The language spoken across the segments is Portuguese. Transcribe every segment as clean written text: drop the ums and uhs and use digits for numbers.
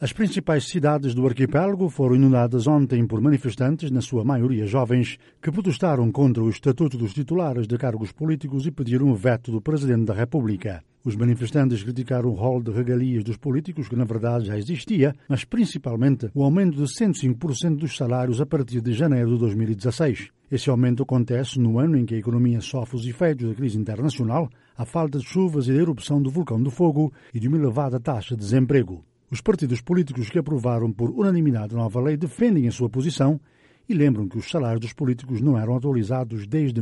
As principais cidades do arquipélago foram inundadas ontem por manifestantes, na sua maioria jovens, que protestaram contra o estatuto dos titulares de cargos políticos e pediram o veto do Presidente da República. Os manifestantes criticaram o rol de regalias dos políticos, que na verdade já existia, mas principalmente o aumento de 105% dos salários a partir de janeiro de 2016. Esse aumento acontece no ano em que a economia sofre os efeitos da crise internacional, a falta de chuvas e da erupção do vulcão do Fogo e de uma elevada taxa de desemprego. Os partidos políticos que aprovaram por unanimidade a nova lei defendem a sua posição e lembram que os salários dos políticos não eram atualizados desde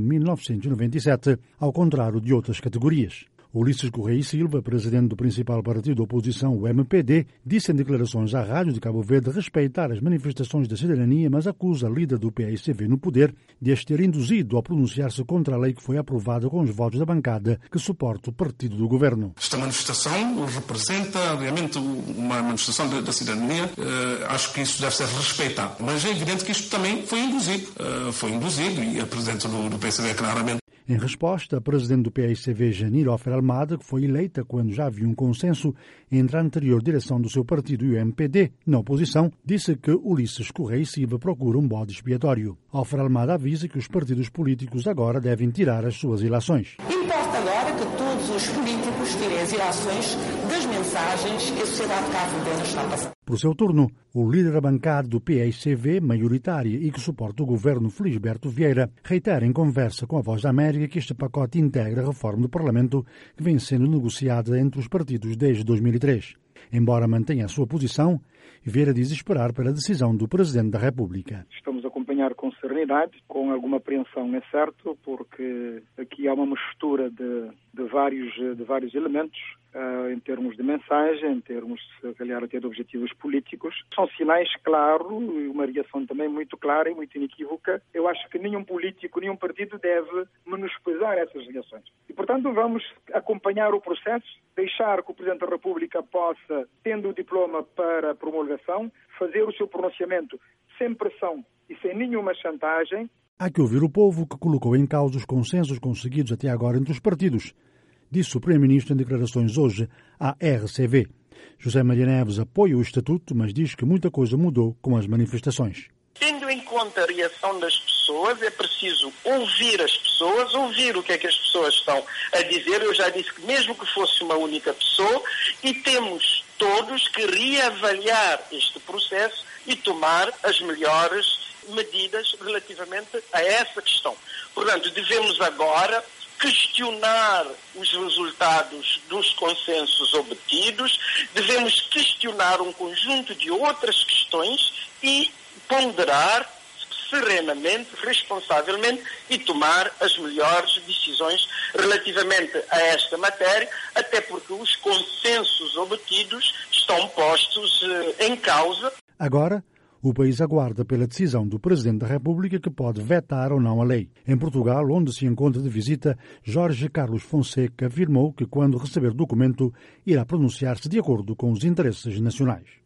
1997, ao contrário de outras categorias. Ulisses Correia e Silva, presidente do principal partido da oposição, o MPD, disse em declarações à Rádio de Cabo Verde respeitar as manifestações da cidadania, mas acusa a líder do PAICV no poder de as ter induzido a pronunciar-se contra a lei que foi aprovada com os votos da bancada que suporta o partido do governo. Esta manifestação representa, obviamente, uma manifestação da cidadania. Acho que isso deve ser respeitado. Mas é evidente que isto também foi induzido. E a presidente do PAICV claramente. Em resposta, a presidente do PAICV, Janira Ofer Almada, que foi eleita quando já havia um consenso entre a anterior direção do seu partido e o MPD, na oposição, disse que Ulisses Correia e Silva procura um bode expiatório. Ofer Almada avisa que os partidos políticos agora devem tirar as suas ilações. Importa agora que todos os políticos tirem as ilações das mensagens que a sociedade de Cabo Verde está a passar. Por seu turno, o líder bancário do PAICV, maioritária e que suporta o governo, Felisberto Vieira, reitera em conversa com a Voz da América que este pacote integra a reforma do Parlamento que vem sendo negociada entre os partidos desde 2003. Embora mantenha a sua posição, Vieira diz esperar pela decisão do Presidente da República. Estamos a acompanhar com serenidade, com alguma apreensão, é certo, porque aqui há uma mistura de vários elementos, em termos de mensagem, em termos, se calhar, até de objetivos políticos. São sinais claros e uma reação também muito clara e muito inequívoca. Eu acho que nenhum político, nenhum partido deve menosprezar essas reações. E, portanto, vamos acompanhar o processo, deixar que o Presidente da República possa, tendo o diploma para promulgação, fazer o seu pronunciamento sem pressão e sem nenhuma chantagem. Há que ouvir o povo, que colocou em causa os consensos conseguidos até agora entre os partidos, disse o Primeiro-Ministro em declarações hoje à RCV. José Maria Neves apoia o Estatuto, mas diz que muita coisa mudou com as manifestações. Tendo em conta a reação das pessoas, é preciso ouvir as pessoas, ouvir o que é que as pessoas estão a dizer. Eu já disse que mesmo que fosse uma única pessoa, e temos todos que reavaliar este processo e tomar as melhores medidas relativamente a essa questão. Portanto, devemos agora questionar os resultados dos consensos obtidos, devemos questionar um conjunto de outras questões e ponderar serenamente, responsavelmente e tomar as melhores decisões relativamente a esta matéria, até porque os consensos obtidos estão postos em causa. Agora, o país aguarda pela decisão do Presidente da República, que pode vetar ou não a lei. Em Portugal, onde se encontra de visita, Jorge Carlos Fonseca afirmou que, quando receber o documento, irá pronunciar-se de acordo com os interesses nacionais.